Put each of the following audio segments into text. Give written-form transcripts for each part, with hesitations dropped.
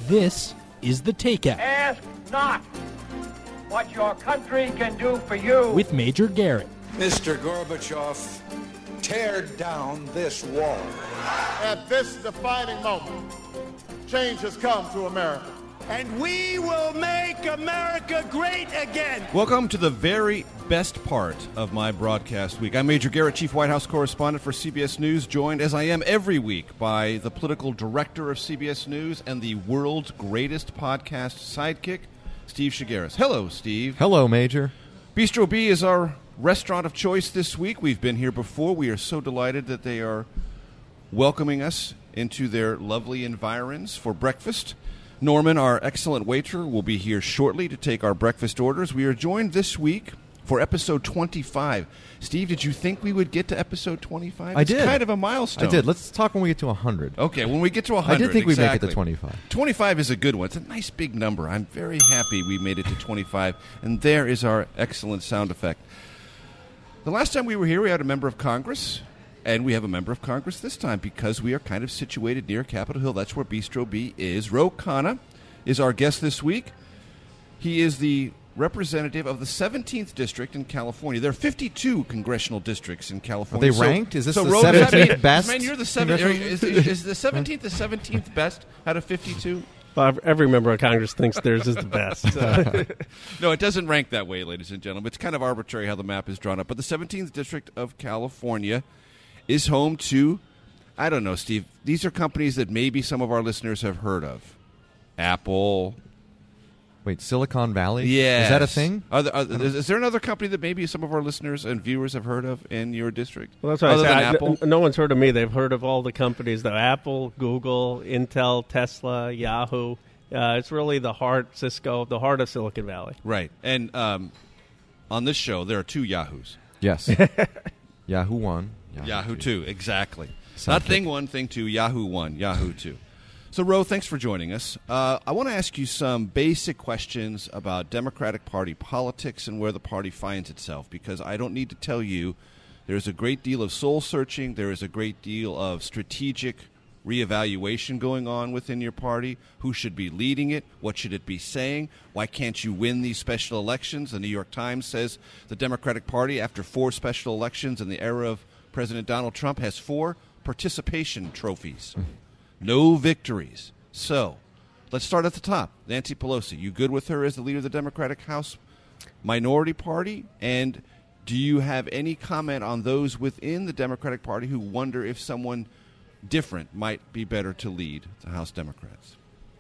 This is The Takeout. Ask not what your country can do for you. With Major Garrett. Mr. Gorbachev, tear down this wall. At this defining moment, change has come to America. And we will make America great again. Welcome to the very best part of my broadcast week. I'm Major Garrett, Chief White House Correspondent for CBS News, joined as I am every week by the political director of CBS News and the world's greatest podcast sidekick, Steve Shigaris. Hello, Steve. Hello, Major. Bistro B is our restaurant of choice this week. We've been here before. We are so delighted that they are welcoming us into their lovely environs for breakfast. Norman, our excellent waiter, will be here shortly to take our breakfast orders. We are joined this week for episode 25. Steve, did you think we would get to episode 25? I did. It's kind of a milestone. I did. Let's talk when we get to 100. Okay, when we get to 100, I did think we'd make it to exactly. 25. 25 is a good one. It's a nice big number. I'm very happy we made it to 25. And there is our excellent sound effect. The last time we were here, we had a member of Congress. And we have a member of Congress this time because we are kind of situated near Capitol Hill. That's where Bistro B is. Ro Khanna is our guest this week. He is the representative of the 17th District in California. There are 52 congressional districts in California. Are they ranked? Is this the Ro, 17th best? Man, you're the 17th. Is the 17th the 17th best out of 52? Well, every member of Congress thinks theirs is the best. No, it doesn't rank that way, ladies and gentlemen. It's kind of arbitrary how the map is drawn up. But the 17th District of California is home to, I don't know, Steve, these are companies that maybe some of our listeners have heard of. Apple. Wait, Silicon Valley? Yes. Is that a thing? Is there another company that maybe some of our listeners and viewers have heard of in your district? Well, that's what other I than said. Apple? No one's heard of me. They've heard of all the companies, though. Apple, Google, Intel, Tesla, Yahoo. It's really the heart, Cisco, the heart of Silicon Valley. Right. And on this show, there are two Yahoos. Yes. Yahoo 1. Yahoo 2, exactly. Sidekick. Not Thing 1, Thing 2, Yahoo 1, Yahoo 2. So, Ro, thanks for joining us. I want to ask you some basic questions about Democratic Party politics and where the party finds itself, because I don't need to tell you there's a great deal of soul-searching, there is a great deal of strategic reevaluation going on within your party. Who should be leading it? What should it be saying? Why can't you win these special elections? The New York Times says the Democratic Party, after 4 special elections in the era of President Donald Trump, has 4 participation trophies. No victories. So, let's start at the top. Nancy Pelosi, you good with her as the leader of the Democratic House Minority Party? And do you have any comment on those within the Democratic Party who wonder if someone different might be better to lead the House Democrats?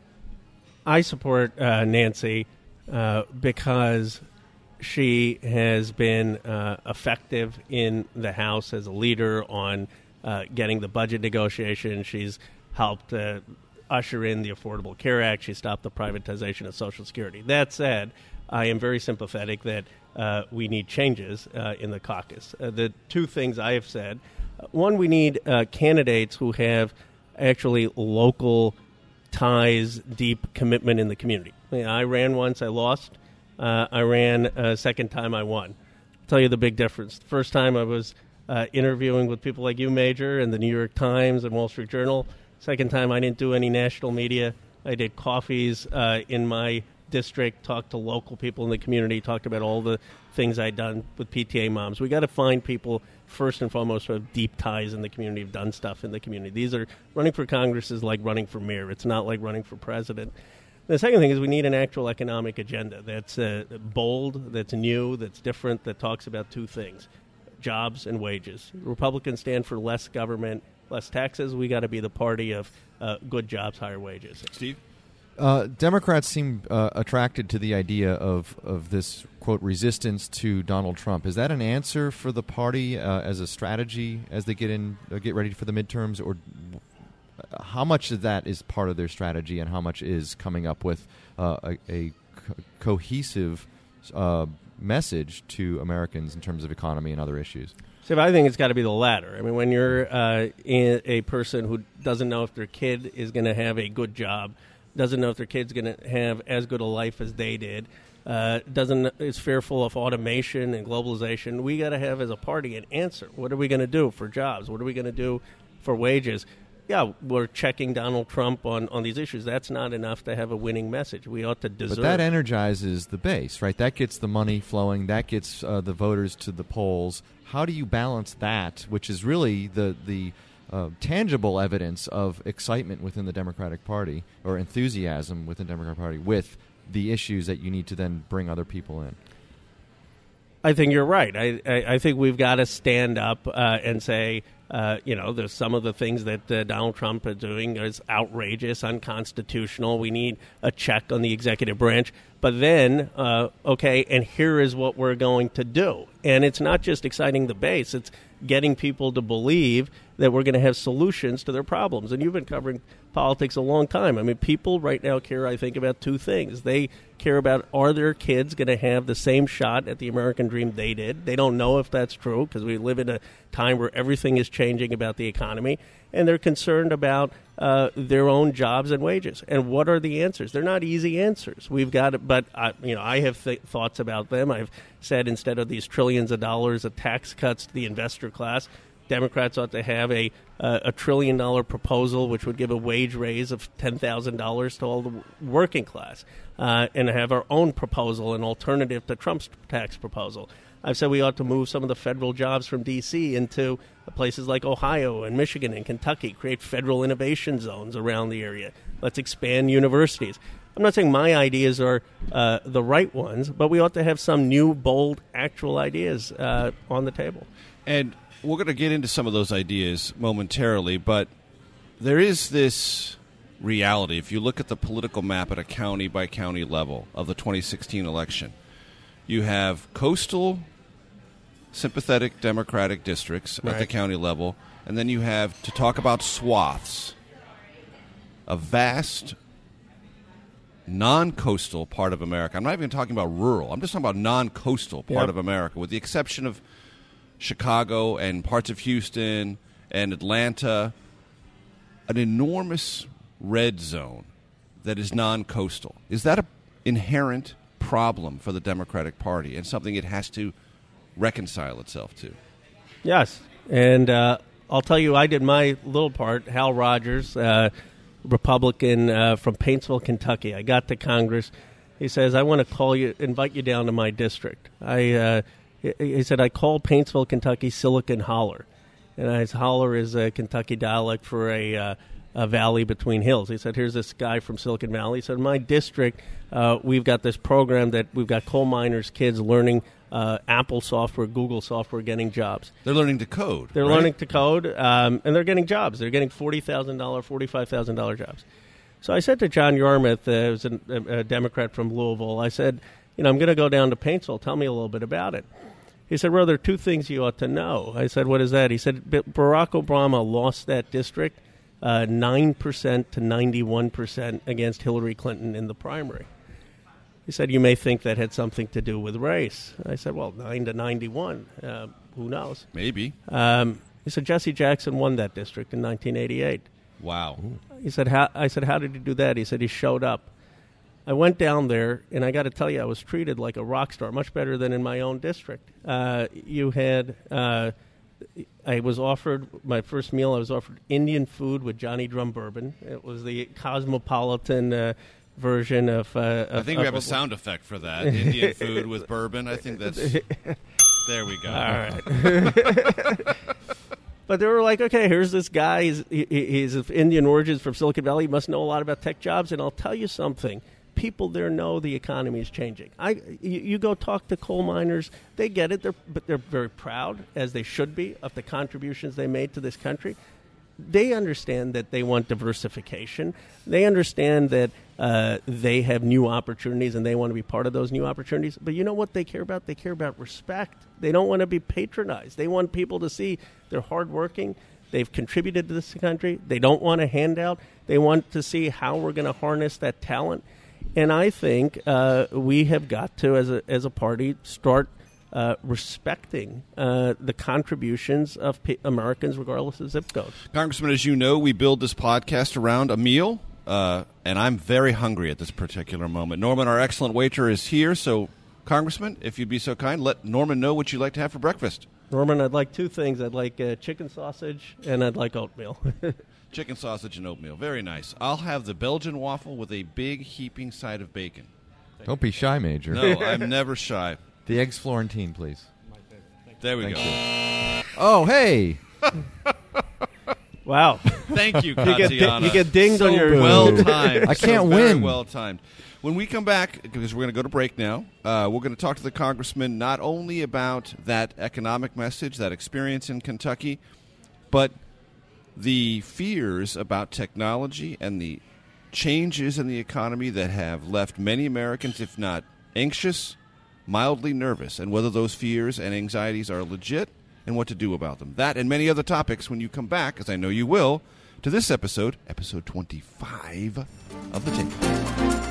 I support Nancy because she has been effective in the House as a leader on getting the budget negotiation. She's helped usher in the Affordable Care Act. She stopped the privatization of Social Security. That said, I am very sympathetic that we need changes in the caucus. The 2 things I have said, one, we need candidates who have actually local ties, deep commitment in the community. I ran once, I lost. I ran second time, I won. I'll tell you the big difference. The first time I was interviewing with people like you, Major, and the New York Times and Wall Street Journal. Second time, I didn't do any national media. I did coffees in my district, talked to local people in the community, talked about all the things I'd done with PTA moms. We got to find people, first and foremost, who have deep ties in the community, have done stuff in the community. These are, running for Congress is like running for mayor. It's not like running for president. The second thing is we need an actual economic agenda that's bold, that's new, that's different, that talks about 2 things, jobs and wages. Republicans stand for less government, less taxes. We got to be the party of good jobs, higher wages. Steve? Democrats seem attracted to the idea of this, quote, resistance to Donald Trump. Is that an answer for the party as a strategy as they get ready for the midterms? Or how much of that is part of their strategy and how much is coming up with a cohesive message to Americans in terms of economy and other issues? So I think it's got to be the latter. I mean, when you're a person who doesn't know if their kid is going to have a good job, doesn't know if their kid's going to have as good a life as they did, is fearful of automation and globalization, we got to have as a party an answer. What are we going to do for jobs? What are we going to do for wages? yeah, we're checking Donald Trump on these issues. That's not enough to have a winning message. We ought to deserve. But that energizes the base, right? That gets the money flowing. That gets the voters to the polls. How do you balance that, which is really the tangible evidence of excitement within the Democratic Party or enthusiasm within the Democratic Party with the issues that you need to then bring other people in? I think you're right. I think we've got to stand up and say, there's some of the things that Donald Trump is doing is outrageous, unconstitutional. We need a check on the executive branch. But then, and here is what we're going to do. And it's not just exciting the base. It's getting people to believe that we're going to have solutions to their problems. And you've been covering politics a long time. I mean, people right now care, I think, about two things. They care about, are their kids going to have the same shot at the American dream they did? They don't know if that's true because we live in a time where everything is changing about the economy. And they're concerned about their own jobs and wages. And what are the answers? They're not easy answers. We've got it, but I have thoughts about them. I've said instead of these trillions of dollars of tax cuts to the investor class, Democrats ought to have a $1 trillion proposal which would give a wage raise of $10,000 to all the working class, and have our own proposal, an alternative to Trump's tax proposal. I've said we ought to move some of the federal jobs from D.C. into places like Ohio and Michigan and Kentucky, create federal innovation zones around the area. Let's expand universities. I'm not saying my ideas are the right ones, but we ought to have some new, bold, actual ideas on the table. And we're going to get into some of those ideas momentarily, but there is this reality. If you look at the political map at a county-by-county level of the 2016 election, you have coastal, sympathetic Democratic districts at the county level, and then you have, to talk about swaths, a vast non-coastal part of America. I'm not even talking about rural. I'm just talking about non-coastal part of America, with the exception of Chicago and parts of Houston and Atlanta, an enormous red zone that is non-coastal. Is that an inherent problem for the Democratic Party and something it has to reconcile itself to? Yes, and I'll tell you, I did my little part. Hal Rogers, Republican from Paintsville, Kentucky. I got to Congress. He says, I want to invite you down to my district. He said, I called Paintsville, Kentucky, Silicon Holler. And holler is a Kentucky dialect for a valley between hills. He said, here's this guy from Silicon Valley. He said, in my district, we've got this program that we've got coal miners' kids learning Apple software, Google software, getting jobs. They're learning to code. They're learning to code, and they're getting jobs. They're getting $40,000, $45,000 jobs. So I said to John Yarmuth, who's a Democrat from Louisville, I said, I'm going to go down to Paintsville. Tell me a little bit about it. He said, well, there are two things you ought to know. I said, what is that? He said, Barack Obama lost that district 9% to 91% against Hillary Clinton in the primary. He said, you may think that had something to do with race. I said, well, 9 to 91, who knows? Maybe. He said, Jesse Jackson won that district in 1988. Wow. He said, I said, how did he do that? He said, he showed up. I went down there, and I got to tell you, I was treated like a rock star, much better than in my own district. I was offered, my first meal, I was offered Indian food with Johnny Drum bourbon. It was the cosmopolitan version of... I think we have a sound effect for that, Indian food with bourbon. I think that's... There we go. All right. But they were like, okay, here's this guy. He's of Indian origins from Silicon Valley. He must know a lot about tech jobs. And I'll tell you something. People there know the economy is changing. You go talk to coal miners. They get it. But they're very proud, as they should be, of the contributions they made to this country. They understand that they want diversification. They understand that they have new opportunities and they want to be part of those new opportunities. But you know what they care about? They care about respect. They don't want to be patronized. They want people to see they're hardworking. They've contributed to this country. They don't want a handout. They want to see how we're going to harness that talent. And I think we have got to, as a party, start respecting the contributions of Americans, regardless of zip code. Congressman, as you know, we build this podcast around a meal, and I'm very hungry at this particular moment. Norman, our excellent waiter, is here, so Congressman, if you'd be so kind, let Norman know what you'd like to have for breakfast. Norman, I'd like two things. I'd like chicken sausage, and I'd like oatmeal. Chicken sausage and oatmeal. Very nice. I'll have the Belgian waffle with a big heaping side of bacon. Don't be shy, Major. No, I'm never shy. The eggs Florentine, please. There we Thank go. you. Oh, hey. Wow. Thank you, You Tatiana. get dinged so on your... well timed. I can't very win. well timed. When we come back, because we're going to go to break now, we're going to talk to the congressman not only about that economic message, that experience in Kentucky, but the fears about technology and the changes in the economy that have left many Americans, if not anxious, mildly nervous, and whether those fears and anxieties are legit and what to do about them. That and many other topics when you come back, as I know you will, to this episode 25 of The Takeout.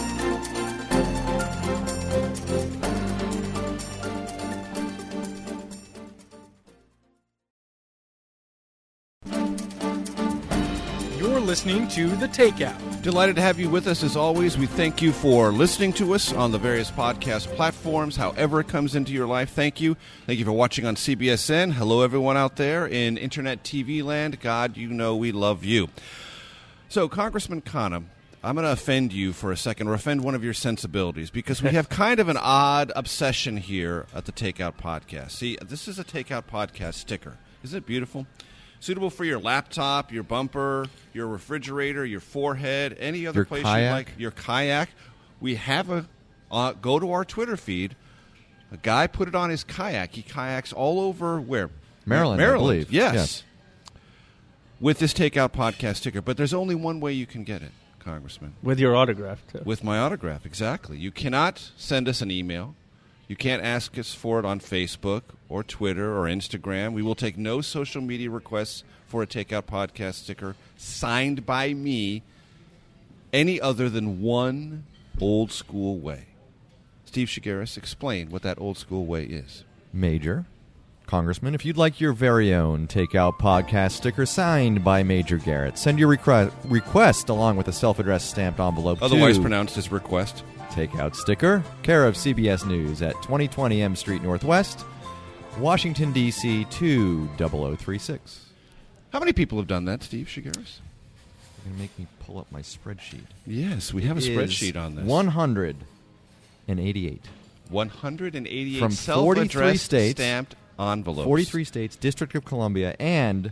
You're listening to The Takeout. Delighted to have you with us as always. We thank you for listening to us on the various podcast platforms, however it comes into your life. Thank you. Thank you for watching on CBSN. Hello, everyone out there in Internet TV land. God, you know we love you. So, Congressman Khanna, I'm going to offend you for a second, or offend one of your sensibilities, because we have kind of an odd obsession here at the Takeout Podcast. See, this is a Takeout Podcast sticker. Isn't it beautiful? Suitable for your laptop, your bumper, your refrigerator, your forehead, any other Your place kayak? you like. Your kayak. We have go to our Twitter feed. A guy put it on his kayak. He kayaks all over where? Maryland, I believe. Yes. Yes. With this Takeout Podcast sticker. But there's only one way you can get it, Congressman. With your autograph, too. With my autograph, exactly. You cannot send us an email. You can't ask us for it on Facebook or Twitter or Instagram. We will take no social media requests for a Takeout Podcast sticker signed by me any other than one old school way. Steve Shigaris, explain what that old school way is. Major, Congressman, if you'd like your very own Takeout Podcast sticker signed by Major Garrett, send your request along with a self-addressed stamped envelope Otherwise to pronounced as request. Takeout sticker, care of CBS News at 2020 M Street Northwest, Washington, D.C. 20036. How many people have done that, Steve Shigaris? You're going to make me pull up my spreadsheet. Yes, we have a spreadsheet on this. 188. 188 From 43 self-addressed states, stamped envelopes. 43 states, District of Columbia, and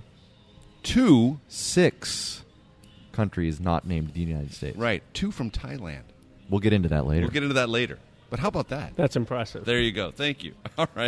6 countries not named the United States. Right, 2 from Thailand. We'll get into that later. We'll get into that later. But how about that? That's impressive. There you go. Thank you. All right.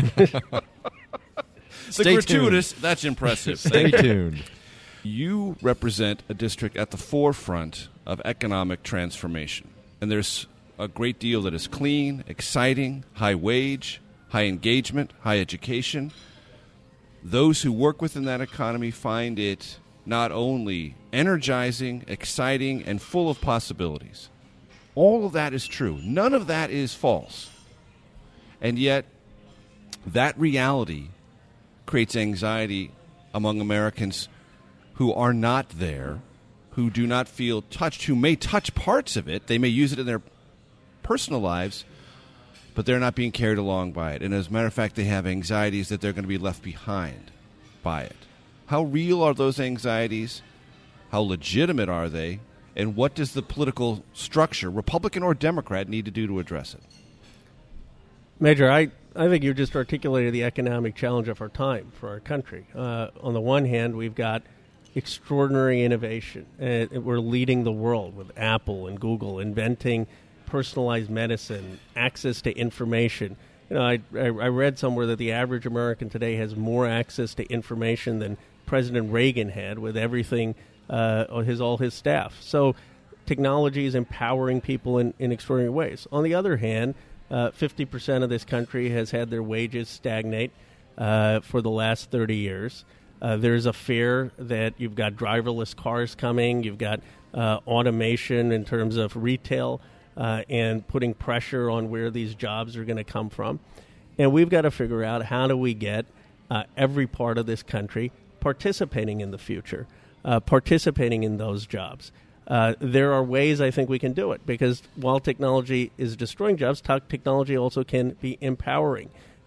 Stay gratuitous, that's impressive. Stay tuned. You represent a district at the forefront of economic transformation. And there's a great deal that is clean, exciting, high wage, high engagement, high education. Those who work within that economy find it not only energizing, exciting, and full of possibilities. All of that is true. None of that is false. And yet, that reality creates anxiety among Americans who are not there, who do not feel touched, who may touch parts of it. They may use it in their personal lives, but they're not being carried along by it. And as a matter of fact, they have anxieties that they're going to be left behind by it. How real are those anxieties? How legitimate are they? And what does the political structure, Republican or Democrat, need to do to address it? Major, I think you just articulated the economic challenge of our time for our country. On the one hand, we've got extraordinary innovation. We're leading the world with Apple and Google, inventing personalized medicine, access to information. You know, I read somewhere that the average American today has more access to information than President Reagan had with everything all his staff. So technology is empowering people in extraordinary ways. On the other hand, 50% of this country has had their wages stagnate for the last 30 years. There's a fear that you've got driverless cars coming, you've got automation in terms of retail, and putting pressure on where these jobs are going to come from. And we've got to figure out how do we get every part of this country participating in the future, participating in those jobs. There are ways I think we can do it, because while technology is destroying jobs, technology also can be empowering.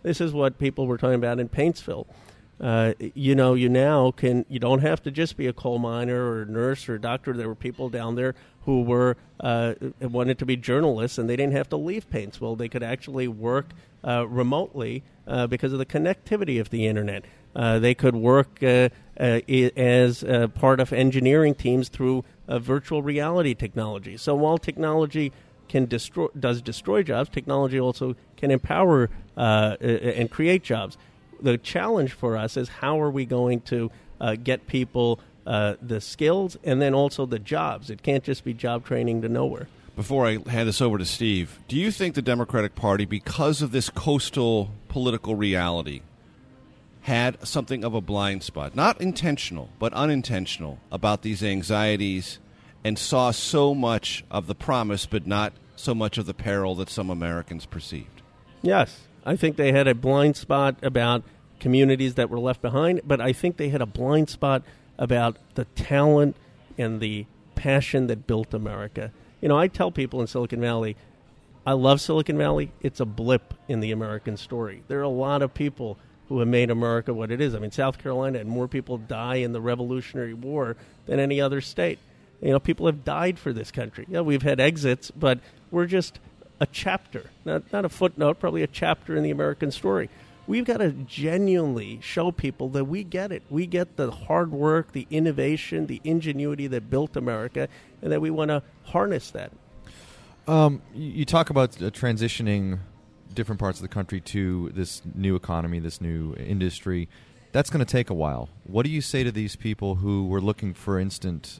This is what people were talking about in Paintsville. You don't have to just be a coal miner or a nurse or a doctor. There were people down there who were wanted to be journalists, and they didn't have to leave Paintsville. They could actually work remotely because of the connectivity of the internet. They could work as part of engineering teams through virtual reality technology. So while technology does destroy jobs, technology also can empower and create jobs. The challenge for us is how are we going to get people the skills and then also the jobs. It can't just be job training to nowhere. Before I hand this over to Steve, do you think the Democratic Party, because of this coastal political reality, had something of a blind spot, not intentional, but unintentional, about these anxieties and saw so much of the promise but not so much of the peril that some Americans perceived? Yes. I think they had a blind spot about communities that were left behind, but I think they had a blind spot about the talent and the passion that built America. I tell people in Silicon Valley, I love Silicon Valley. It's a blip in the American story. There are a lot of people who have made America what it is. I mean, South Carolina had more people die in the Revolutionary War than any other state. People have died for this country. Yeah, we've had exits, but we're just a chapter, not a footnote, probably a chapter in the American story. We've got to genuinely show people that we get it. We get the hard work, the innovation, the ingenuity that built America, and that we want to harness that. You talk about transitioning different parts of the country to this new economy, this new industry. That's going to take a while. What do you say to these people who were looking for an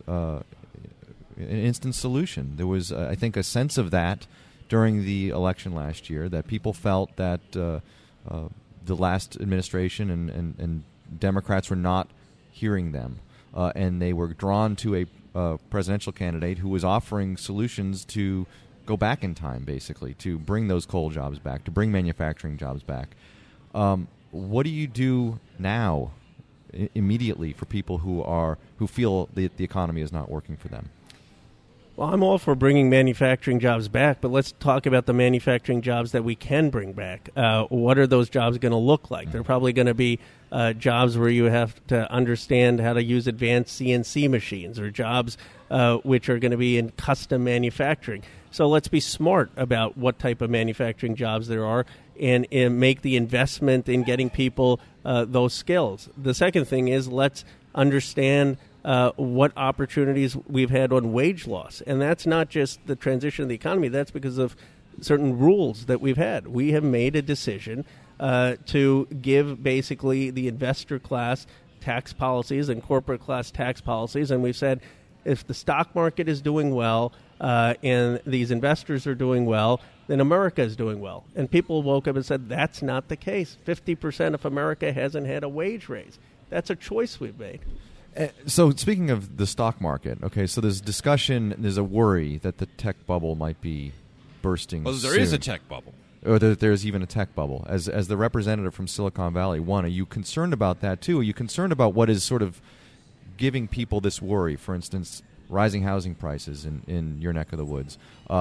instant solution? There was, I think, a sense of that during the election last year, that people felt that the last administration and Democrats were not hearing them, and they were drawn to a presidential candidate who was offering solutions to go back in time, basically, to bring those coal jobs back, to bring manufacturing jobs back. What do you do now, immediately, for people who feel the economy is not working for them? Well, I'm all for bringing manufacturing jobs back, but let's talk about the manufacturing jobs that we can bring back. What are those jobs going to look like? They're probably going to be jobs where you have to understand how to use advanced CNC machines, or jobs which are going to be in custom manufacturing. So let's be smart about what type of manufacturing jobs there are and make the investment in getting people those skills. The second thing is let's understand what opportunities we've had on wage loss. And that's not just the transition of the economy. That's because of certain rules that we've had. We have made a decision to give basically the investor class tax policies and corporate class tax policies. And we've said if the stock market is doing well and these investors are doing well, then America is doing well. And people woke up and said that's not the case. 50% of America hasn't had a wage raise. That's a choice we've made. So speaking of the stock market, okay, so there's discussion, there's a worry that the tech bubble might be bursting Well, there soon. is a tech bubble. Or there's even a tech bubble. As the representative from Silicon Valley, are you concerned about that too? Are you concerned about what is sort of giving people this worry? For instance, rising housing prices in your neck of the woods.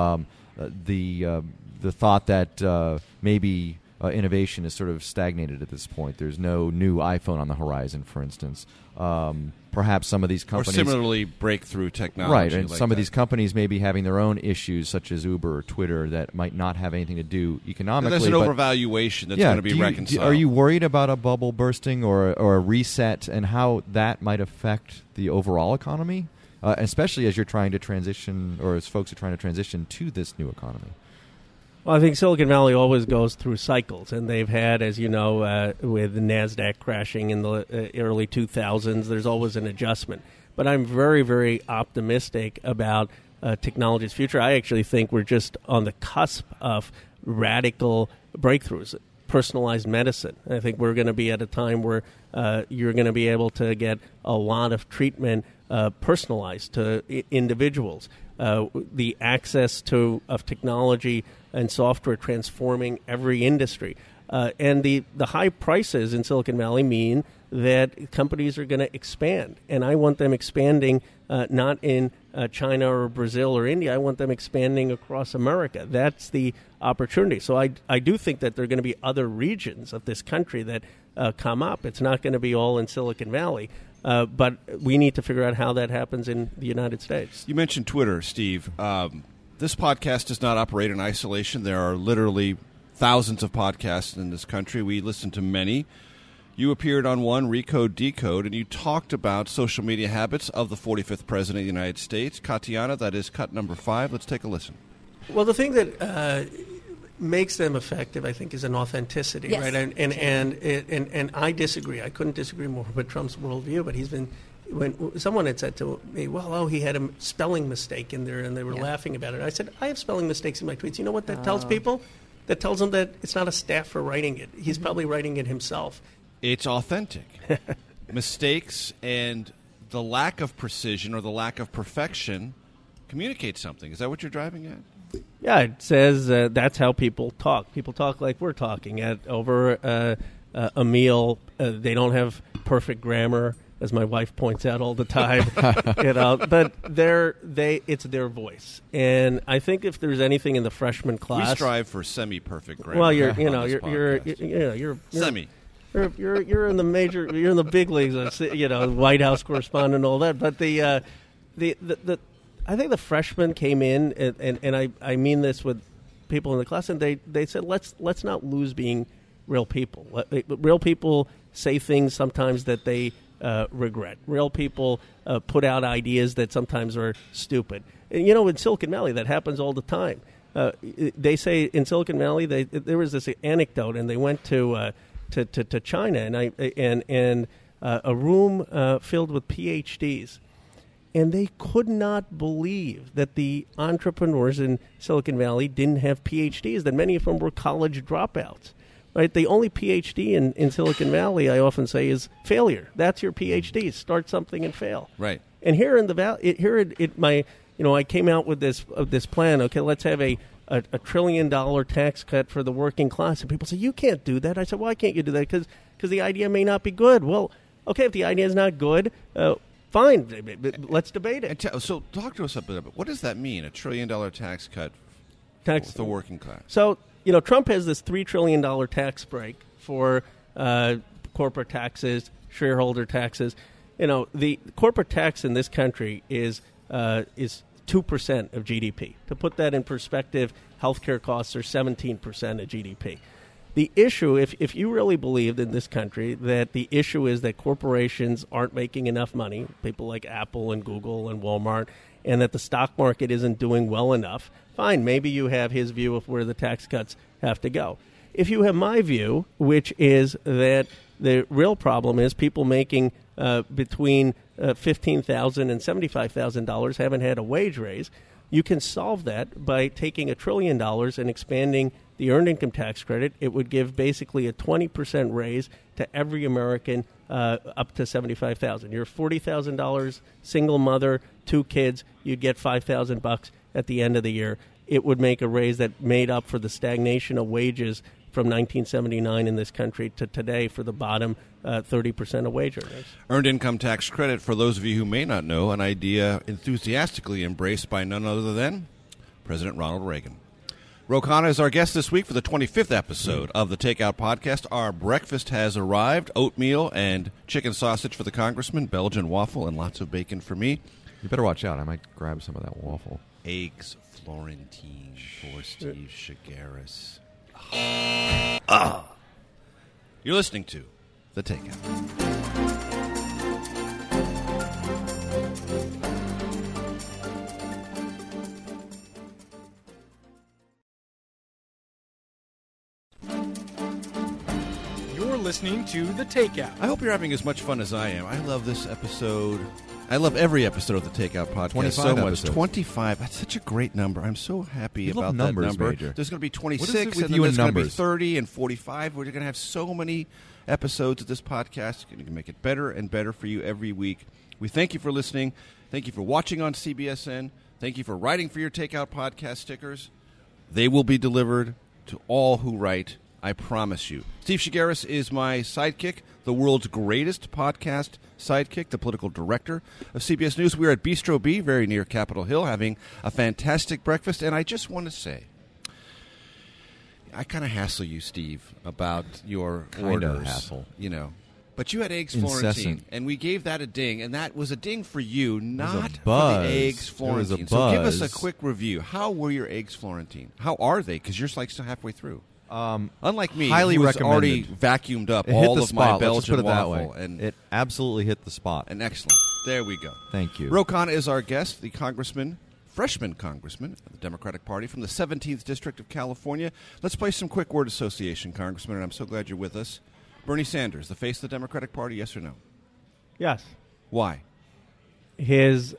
The thought that maybe innovation is sort of stagnated at this point. There's no new iPhone on the horizon, for instance. Perhaps some of these companies... Or similarly breakthrough technology. Right, and like some of that. these companies may be having their own issues, such as Uber or Twitter, that might not have anything to do economically. There's an but overvaluation that's going to be reconciled. Are you worried about a bubble bursting or a reset and how that might affect the overall economy, especially as you're trying to transition, or as folks are trying to transition to this new economy? Well, I think Silicon Valley always goes through cycles, and they've had, as you know, with the NASDAQ crashing in the early 2000s, there's always an adjustment. But I'm very, very optimistic about technology's future. I actually think we're just on the cusp of radical breakthroughs. Personalized medicine. I think we're going to be at a time where you're going to be able to get a lot of treatment personalized to individuals. The access of technology and software transforming every industry. And the high prices in Silicon Valley mean that companies are going to expand. And I want them expanding not in China or Brazil or India. I want them expanding across America. That's the opportunity. So I do think that there are going to be other regions of this country that come up. It's not going to be all in Silicon Valley. But we need to figure out how that happens in the United States. You mentioned Twitter, Steve. This podcast does not operate in isolation. There are literally thousands of podcasts in this country. We listen to many. You appeared on one, Recode Decode, and you talked about social media habits of the 45th President of the United States. Katiana, that is cut number 5. Let's take a listen. Well, the thing that makes them effective, I think, is an authenticity, yes. right? And I disagree. I couldn't disagree more with Trump's worldview, but he's been... When someone had said to me, well, he had a spelling mistake in there, and they were laughing about it. I said, I have spelling mistakes in my tweets. You know what that tells people? That tells them that it's not a staffer writing it. He's probably writing it himself. It's authentic. Mistakes and the lack of precision or the lack of perfection communicate something. Is that what you're driving at? Yeah, it says that's how people talk. People talk like we're talking over a meal. They don't have perfect grammar, as my wife points out all the time. But it's their voice. And I think if there's anything in the freshman class, we strive for semi-perfect grammar. Well, you're semi. You're in the major. You're in the big leagues. White House correspondent and all that. But the I think the freshmen came in, and I mean this with people in the class, and they said let's not lose being real people. Real people say things sometimes that they regret. Real people put out ideas that sometimes are stupid. And, in Silicon Valley, that happens all the time. They say in Silicon Valley, there was this anecdote, and they went to China, and a room filled with PhDs. And they could not believe that the entrepreneurs in Silicon Valley didn't have PhDs, that many of them were college dropouts. Right, the only PhD in Silicon Valley, I often say, is failure. That's your PhD. Start something and fail. Right. And here in the valley, I came out with this plan. Okay, let's have a $1 trillion tax cut for the working class. And people say, you can't do that. I said, why can't you do that? Because the idea may not be good. Well, okay, if the idea is not good, fine. Let's debate it. So talk to us a bit about what does that mean? $1 trillion tax cut for the working class. So. Trump has this $3 trillion tax break for corporate taxes, shareholder taxes. The corporate tax in this country is 2% of GDP. To put that in perspective, healthcare costs are 17% of GDP. The issue, if you really believed in this country that the issue is that corporations aren't making enough money, people like Apple and Google and Walmart, and that the stock market isn't doing well enough, fine, maybe you have his view of where the tax cuts have to go. If you have my view, which is that the real problem is people making between $15,000 and $75,000 haven't had a wage raise, you can solve that by taking $1 trillion and expanding the earned income tax credit. It would give basically a 20% raise to every American up to $75,000. You're $40,000, single mother, 2 kids, you'd get $5,000 at the end of the year. It would make a raise that made up for the stagnation of wages from 1979 in this country to today for the bottom 30% of wage earners. Earned income tax credit, for those of you who may not know, an idea enthusiastically embraced by none other than President Ronald Reagan. Ro Khanna is our guest this week for the 25th episode of the Takeout Podcast. Our breakfast has arrived, oatmeal and chicken sausage for the congressman, Belgian waffle, and lots of bacon for me. You better watch out. I might grab some of that waffle. Eggs Florentine for Steve Shigaris. You're listening to The Takeout. You're listening to The Takeout. I hope you're having as much fun as I am. I love this episode. I love every episode of the Takeout Podcast 25 so much. episodes. 25. That's such a great number. I'm so happy You about love that numbers, number. Major. There's going to be 26, What is it with and you then and there's going to be numbers? 30 and 45. We're going to have so many episodes of this podcast. We're going to make it better and better for you every week. We thank you for listening. Thank you for watching on CBSN. Thank you for writing for your Takeout Podcast stickers. They will be delivered to all who write I promise you. Steve Shigaris is my sidekick, the world's greatest podcast sidekick, the political director of CBS News. We're at Bistro B, very near Capitol Hill, having a fantastic breakfast. And I just want to say, I kind of hassle you, Steve, about your orders. Hassle. You know. But you had eggs Incessant. Florentine, and we gave that a ding, and that was a ding for you, not for buzz. the eggs It was a Florentine. So give us a buzz. quick review. How were your eggs Florentine? How are they? Because you're like still halfway through. Unlike me, highly who has recommended. already vacuumed up It all hit the of spot. my Let's just Belgian put it that waffle. way. And It absolutely hit the spot. and excellent. There we go. Thank you. Ro Khanna is our guest, the freshman congressman of the Democratic Party from the 17th District of California. Let's play some quick word association, Congressman, and I'm so glad you're with us. Bernie Sanders, the face of the Democratic Party, yes or no? Yes. Why? His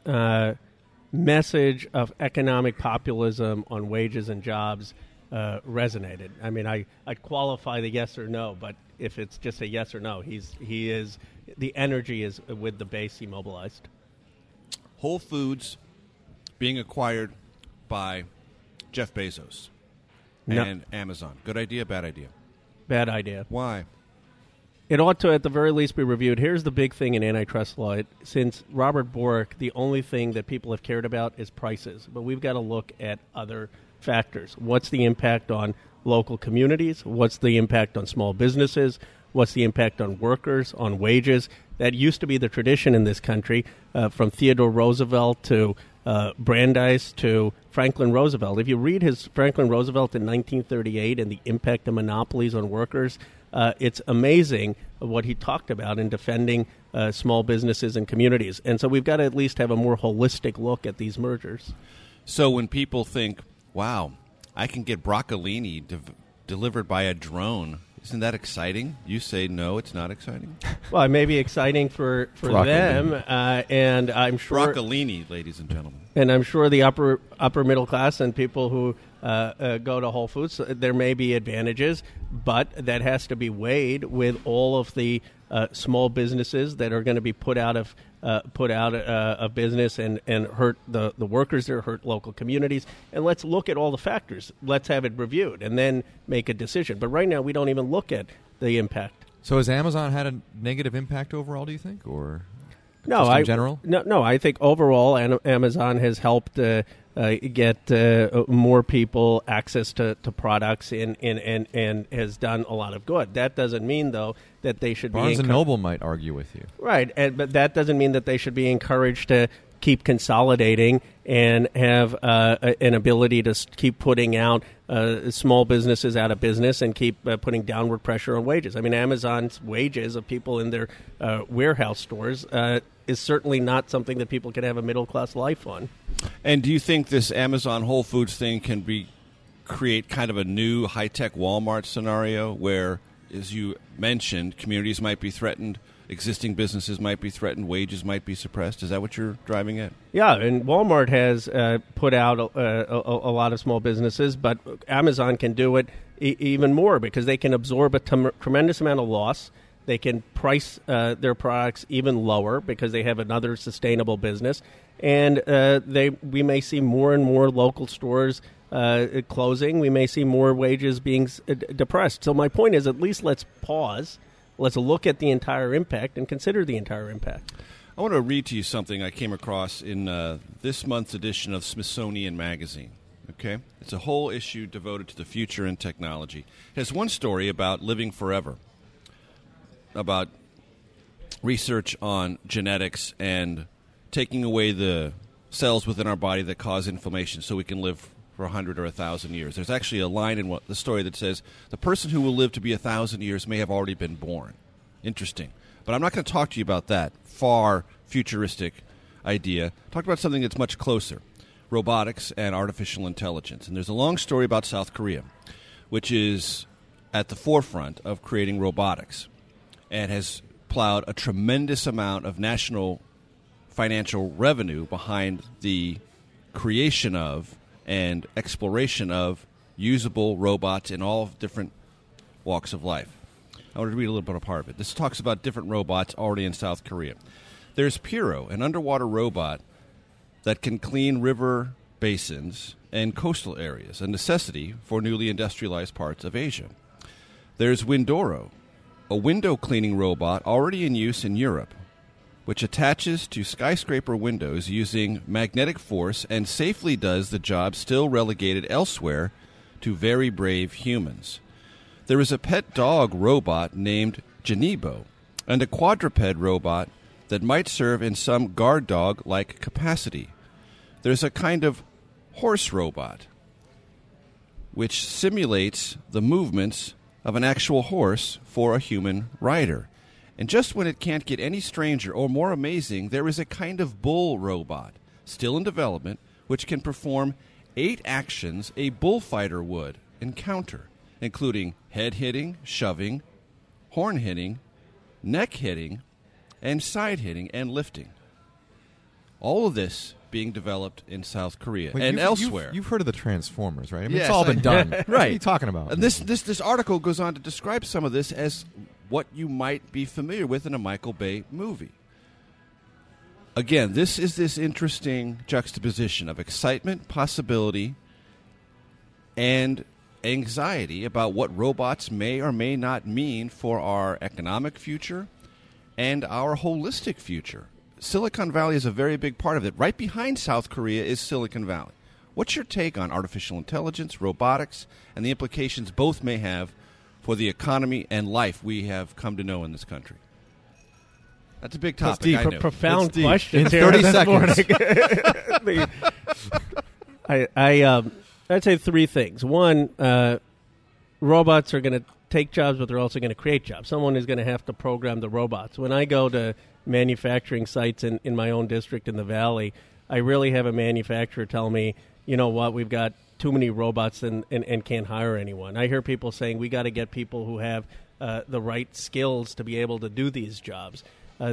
message of economic populism on wages and jobs resonated. I mean, I'd qualify the yes or no, but if it's just a yes or no, the energy is with the base he mobilized. Whole Foods being acquired by Jeff Bezos No. and Amazon. Good idea, bad idea? Bad idea. Why? It ought to, at the very least, be reviewed. Here's the big thing in antitrust law. Since Robert Bork, the only thing that people have cared about is prices. But we've got to look at other factors. What's the impact on local communities? What's the impact on small businesses? What's the impact on workers, on wages? That used to be the tradition in this country, from Theodore Roosevelt to Brandeis to Franklin Roosevelt. If you read his Franklin Roosevelt in 1938 and the impact of monopolies on workers, it's amazing what he talked about in defending small businesses and communities. And so we've got to at least have a more holistic look at these mergers. So when people think, wow, I can get broccolini delivered by a drone, isn't that exciting? You say, no, it's not exciting? Well, it may be exciting for them, and I'm sure Broccolini, ladies and gentlemen. And I'm sure the upper middle class and people who go to Whole Foods, there may be advantages, but that has to be weighed with all of the small businesses that are going to be put out of business and hurt the workers there, hurt local communities. And let's look at all the factors. Let's have it reviewed and then make a decision. But right now, we don't even look at the impact. So has Amazon had a negative impact overall, do you think, or No, just in general? No. I think overall, Amazon has helped get more people access to products and has done a lot of good. That doesn't mean, though, that they should Barnes be and Noble might argue with you. Right, but that doesn't mean that they should be encouraged to keep consolidating and have an ability to keep putting out small businesses out of business and keep putting downward pressure on wages. I mean, Amazon's wages of people in their warehouse stores is certainly not something that people can have a middle-class life on. And do you think this Amazon Whole Foods thing can create kind of a new high-tech Walmart scenario where, as you mentioned, communities might be threatened, existing businesses might be threatened, wages might be suppressed? Is that what you're driving at? Yeah, and Walmart has put out a lot of small businesses, but Amazon can do it even more because they can absorb a tremendous amount of loss. They can price their products even lower because they have another sustainable business. And we may see more and more local stores closing. We may see more wages being depressed. So my point is, at least let's pause. Let's look at the entire impact and consider the entire impact. I want to read to you something I came across in this month's edition of Smithsonian Magazine. Okay? It's a whole issue devoted to the future and technology. It has one story about living forever, about research on genetics and taking away the cells within our body that cause inflammation so we can live for 100 or 1,000 years. There's actually a line in the story that says, the person who will live to be 1,000 years may have already been born. Interesting. But I'm not going to talk to you about that far futuristic idea. Talk about something that's much closer, robotics and artificial intelligence. And there's a long story about South Korea, which is at the forefront of creating robotics and has plowed a tremendous amount of national financial revenue behind the creation of and exploration of usable robots in all different walks of life. I want to read a little bit of part of it. This talks about different robots already in South Korea. There's Piro, an underwater robot that can clean river basins and coastal areas, a necessity for newly industrialized parts of Asia. There's Windoro, a window cleaning robot already in use in Europe, which attaches to skyscraper windows using magnetic force and safely does the job still relegated elsewhere to very brave humans. There is a pet dog robot named Genebo, and a quadruped robot that might serve in some guard dog-like capacity. There's a kind of horse robot, which simulates the movements of an actual horse for a human rider. And just when it can't get any stranger or more amazing, there is a kind of bull robot, still in development, which can perform 8 actions a bullfighter would encounter, including head hitting, shoving, horn hitting, neck hitting, and side hitting and lifting. All of this being developed in South Korea and elsewhere. You've heard of the Transformers, right? I mean, Yes, it's all been done. Right. What are you talking about? And this article goes on to describe some of this as what you might be familiar with in a Michael Bay movie. Again, this is this interesting juxtaposition of excitement, possibility, and anxiety about what robots may or may not mean for our economic future and our holistic future. Silicon Valley is a very big part of it. Right behind South Korea is Silicon Valley. What's your take on artificial intelligence, robotics, and the implications both may have for the economy and life we have come to know in this country? That's a big topic, I know. Profound question. In 30 seconds. I'd say 3 things. One, robots are going to take jobs, but they're also going to create jobs. Someone is going to have to program the robots. When I go to manufacturing sites in my own district in the Valley, I really have a manufacturer tell me, you know what, we've got too many robots and can't hire anyone. I hear people saying we got to get people who have the right skills to be able to do these jobs.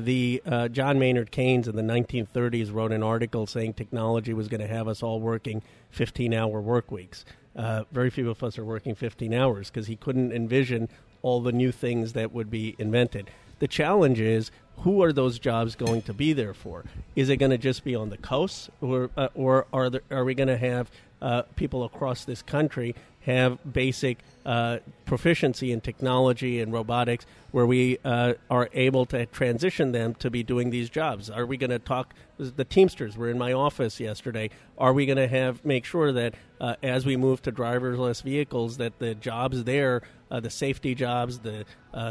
John Maynard Keynes in the 1930s wrote an article saying technology was going to have us all working 15-hour work weeks. Very few of us are working 15 hours because he couldn't envision all the new things that would be invented. The challenge is, who are those jobs going to be there for? Is it going to just be on the coast, or are we going to have people across this country have basic proficiency in technology and robotics where we are able to transition them to be doing these jobs? Are we going to talk, the Teamsters were in my office yesterday, are we going to make sure that as we move to driverless vehicles that the jobs there, the safety jobs, the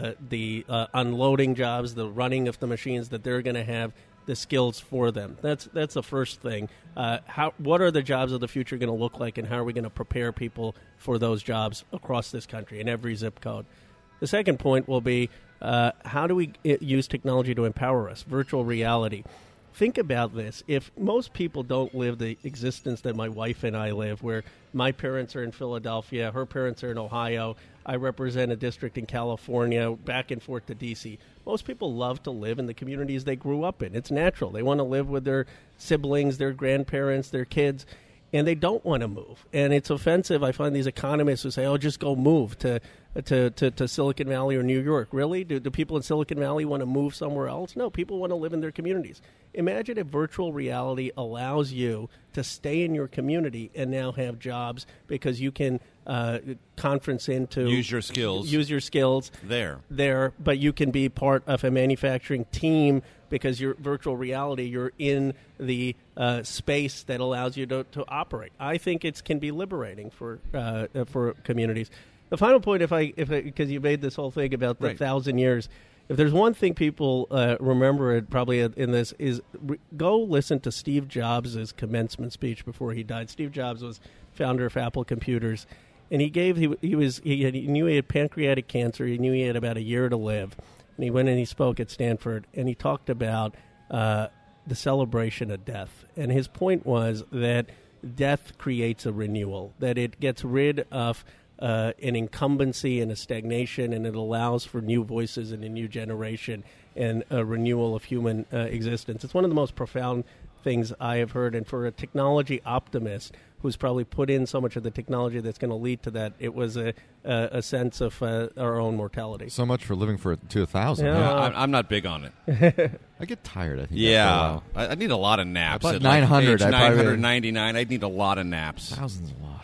unloading jobs, the running of the machines, that they're going to have the skills for them? That's the first thing. What are the jobs of the future going to look like, and how are we going to prepare people for those jobs across this country in every zip code? The second point will be how do we use technology to empower us? Virtual reality. Think about this. If most people don't live the existence that my wife and I live, where my parents are in Philadelphia, her parents are in Ohio, I represent a district in California, back and forth to D.C. Most people love to live in the communities they grew up in. It's natural. They want to live with their siblings, their grandparents, their kids, and they don't want to move. And it's offensive. I find these economists who say, oh, just go move to Silicon Valley or New York. Really? Do people in Silicon Valley want to move somewhere else? No, people want to live in their communities. Imagine if virtual reality allows you to stay in your community and now have jobs because you can conference into... Use your skills. There, but you can be part of a manufacturing team because you're virtual reality, you're in the space that allows you to operate. I think it can be liberating for communities. The final point, because you made this whole thing about the 1,000 years, if there's one thing people remember it probably in this is go listen to Steve Jobs' commencement speech before he died. Steve Jobs was founder of Apple Computers, and he knew he had pancreatic cancer. He knew he had about a year to live, and he went and he spoke at Stanford, and he talked about the celebration of death. And his point was that death creates a renewal, that it gets rid of an incumbency and a stagnation, and it allows for new voices and a new generation and a renewal of human existence. It's one of the most profound things I have heard, and for a technology optimist who's probably put in so much of the technology that's going to lead to that, it was a sense of our own mortality. So much for living to 1,000. Yeah, I'm not big on it. I get tired, I think. Yeah. I need a lot of naps. About at 900. Age 999, I'd need a lot of naps. 1,000's a lot.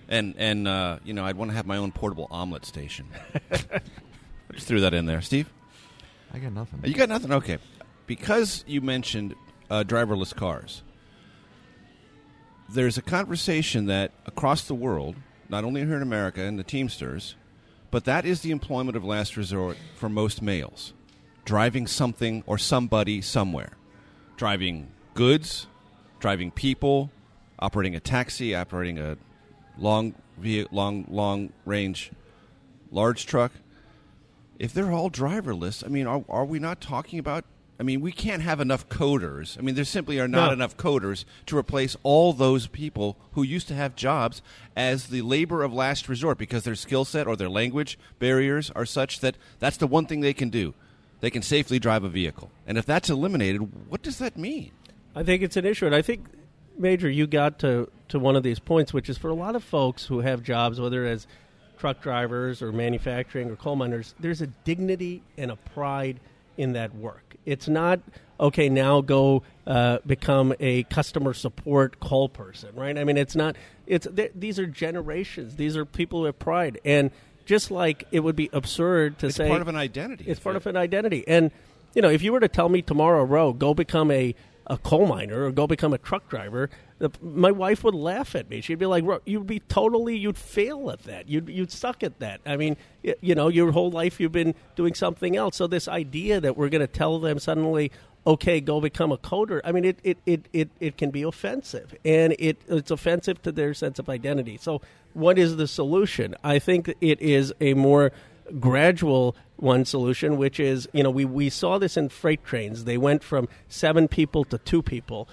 And I'd want to have my own portable omelet station. I just threw that in there. Steve? I got nothing. You got nothing? Okay. Because you mentioned driverless cars, there's a conversation that across the world, not only here in America and the Teamsters, but that is the employment of last resort for most males. Driving something or somebody somewhere. Driving goods, driving people, operating a taxi, operating a long range large truck. If they're all driverless, I mean, are we not talking about? I mean, we can't have enough coders. I mean, there simply are not enough coders to replace all those people who used to have jobs as the labor of last resort because their skill set or their language barriers are such that that's the one thing they can do. They can safely drive a vehicle. And if that's eliminated, what does that mean? I think it's an issue. And I think, Major, you got to one of these points, which is for a lot of folks who have jobs, whether as truck drivers or manufacturing or coal miners, there's a dignity and a pride in that work. It's not, okay, now go become a customer support call person, right? I mean, it's not. These are generations. These are people who have pride. And just like it would be absurd to say... It's part of an identity. It's part of an identity. And, if you were to tell me tomorrow, Ro, go become a coal miner or go become a truck driver, my wife would laugh at me. She'd be like, you'd fail at that. You'd suck at that. I mean, your whole life you've been doing something else. So this idea that we're going to tell them suddenly, okay, go become a coder, I mean, it can be offensive. And it's offensive to their sense of identity. So what is the solution? I think it is a more gradual one solution, which is, we saw this in freight trains. They went from 7 people to 2 people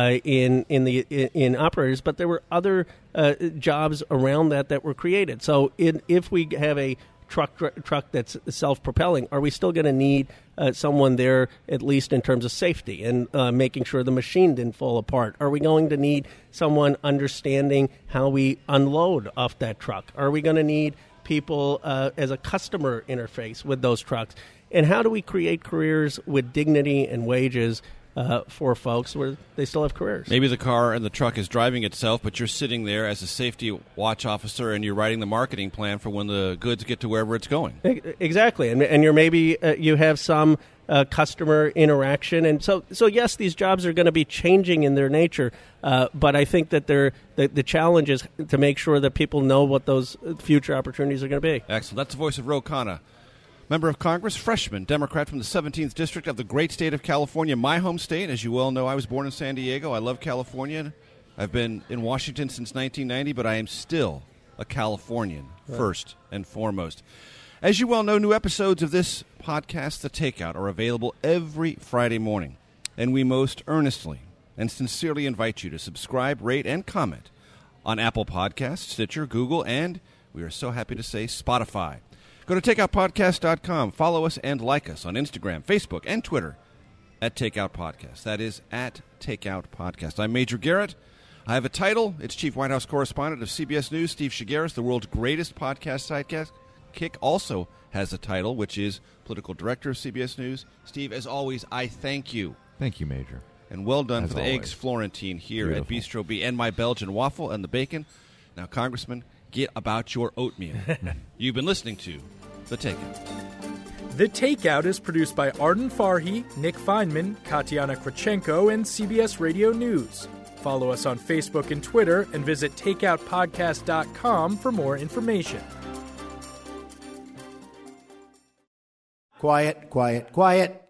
in operators, but there were other jobs around that were created. So if we have a truck that's self-propelling, are we still going to need someone there, at least in terms of safety and making sure the machine didn't fall apart? Are we going to need someone understanding how we unload off that truck? Are we going to need people as a customer interface with those trucks? And how do we create careers with dignity and wages for folks where they still have careers? Maybe the car and the truck is driving itself, but you're sitting there as a safety watch officer and you're writing the marketing plan for when the goods get to wherever it's going. Exactly. And you're maybe you have some customer interaction. And so yes, these jobs are going to be changing in their nature, but I think that the challenge is to make sure that people know what those future opportunities are going to be. Excellent. That's the voice of Ro Khanna, Member of Congress, freshman, Democrat from the 17th District of the great state of California, my home state. As you well know, I was born in San Diego. I love California. I've been in Washington since 1990, but I am still a Californian, first and foremost. As you well know, new episodes of this podcast, The Takeout, are available every Friday morning. And we most earnestly and sincerely invite you to subscribe, rate, and comment on Apple Podcasts, Stitcher, Google, and we are so happy to say Spotify. Go to takeoutpodcast.com. Follow us and like us on Instagram, Facebook, and Twitter at Takeout Podcast. That is at Takeout Podcast. I'm Major Garrett. I have a title. It's Chief White House Correspondent of CBS News. Steve Shigaris, the world's greatest podcast sidekick, also has a title, which is Political Director of CBS News. Steve, as always, I thank you. Thank you, Major. And well done as for the always. eggs Florentine here Beautiful. at Bistro B and my Belgian waffle and the bacon. Now, Congressman, get about your oatmeal. You've been listening to The Takeout. The Takeout is produced by Arden Farhi, Nick Feynman, Katiana Krachenko, and CBS Radio News. Follow us on Facebook and Twitter, and visit takeoutpodcast.com for more information. Quiet, quiet, quiet.